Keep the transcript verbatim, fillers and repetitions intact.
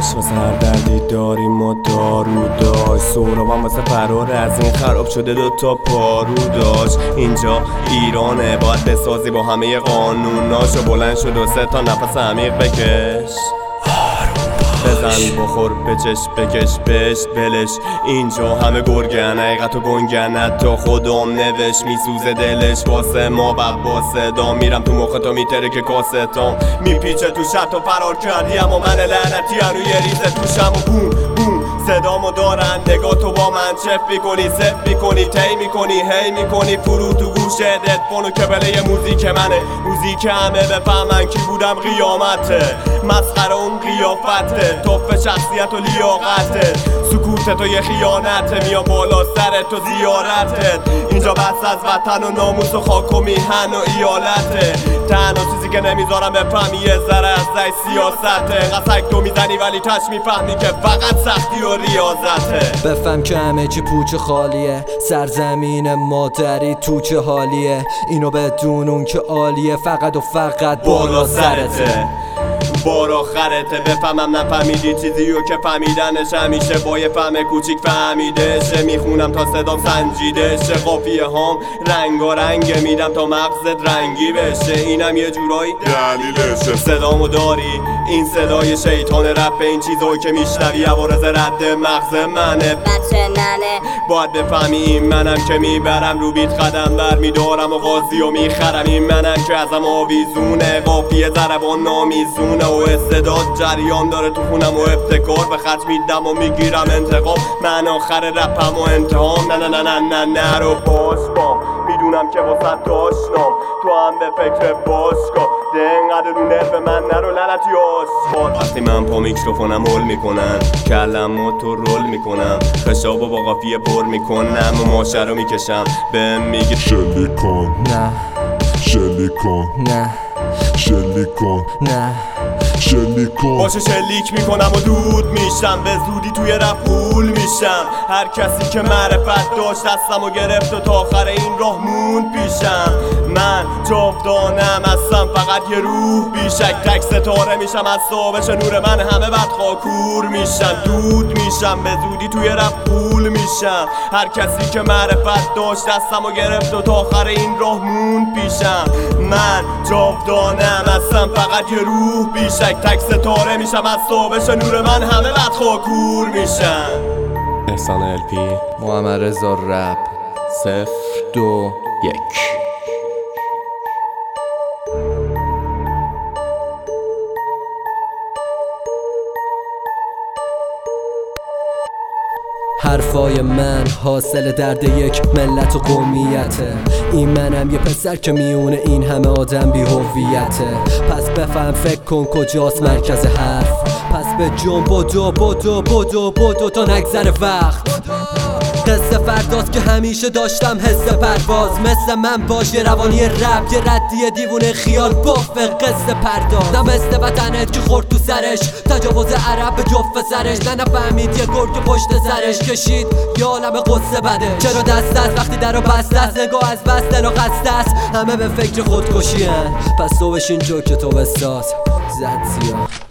داشت واسه هر دردی داریم ما دارو داشت سهرابم واسه فرار از این خراب شده دوتا پارو داشت. اینجا ایرانه باید بسازی با همه قانوناش و بلند شد و سه تا نفس عمیق بکش، بزن بخور بچش بکش بشت بلش. اینجا همه گرگن حقیقت و گنگن، حتی خودم نوش میسوزه دلش واسه ما بب با صدا میرم تو مخ تو میتره که کاستام میپیچه تو شب تو فرار کردی اما من لعنتی هنو یه ریزه توشم و بوم بوم صدامو دارن نگاه تو با من چف میکنی صف میکنی تی میکنی هی میکنی فرو تو گوشه ددفونو که بله موزیک منه موزیک همه بفهمن کی بودم قیامته مسخره اون قیافته توف شخصیت و لیاقته سکوت تو یه خیانته میام بالا سرت و زیارتت اینجا بس از وطن و ناموس و خاک و میهن و ایالته تنها چیزی که نمیذارم بفهمی یه ذره از دای سیاسته قصک تو میزنی ولی تش میفهمی که فقط سختی و ریاضته بفهم که همه چی پوچ خالیه سرزمین مادری تو چه حالیه اینو بدون اون که عالیه فقط و فقط بالا سرته بار آخرته بفهمم نفهمیدی چیزی و که فهمیدنش همیشه با یه فهم کوچیک فهمیدشه میخونم تا صدام سنجیده شه قافیه هام رنگا رنگ میدم تا مغزت رنگی بشه اینم یه جورایی دلیلشه صدامو داری این صدای شیطان رپ این چیزایی که میشنوی عوارض رد مغز منه بچه ننه باید بفهمی این منم که میبرم رو بیت قدم بر میدارم و قاضی و میخرم این منم که ازم آویزونه قافیه ضربان نامیزونه و استعداد جریان داره تو خونم و ابتکار به خرج میدم و میگیرم انتقام من آخر رپم و انتهام نه نه نه نه نه نه رو باش بام میدونم که واسه داشتم تو هم به فکر باشگاه ده انقدر رو نرف من نرو لعنتی آشقال وقتی من پا میکروفونم هول میکنن کلم و تو رول میکنم خشاب و با قافیه پر میکنم و ماشه رو میکشم بهم میگه شلی کن نه شلی کن نه شلی کن نه شلی کن باشه شلیک میکنم و دود میشم به زودی توی رپ پول میشم هر کسی که معرفت داشت دستم و گرفت و تا آخر این راه موند پیشم من جاودانم هستم فقط یه روح بیشک تک ستاره میشم از صابش نور من همه بدخوا کور میشن دود میشم به زودی توی رپ پول میشم هر کسی که معرفت داشت دستم و گرفت و تا آخر این راه موند پیشم من جاودانم هستم فقط یه روح بیشک تک ستاره میشم از صابش نور من همه بدخوا کور میشن. احسان ال پی محمد رضا رپ صفر دو یک. حرفای من حاصل درد یک ملت و قومیته این منم یه پسر که میونه این همه آدم بی هویته پس بفهم فکر کن کجاست مرکز حرف پس به جون بدو بدو بدو بدو تا نگذره وقت قصه فرداست که همیشه داشتم حس پرواز مثل من باش یه روانی رپ یه ردی دیوونه خیال بافه قصه پرداز نه مثل وطنت که خورد تو سرش تجاوز عرب به جف سرش نه نفهمید یه گرگ پشت سرش کشید یه عالم قصه بده چرا دست است وقتی در رو بسته است نگاه از بس دل و قصد است همه به فکر خودکشی هن پس تو بشین جو که تو بساز زد زیاد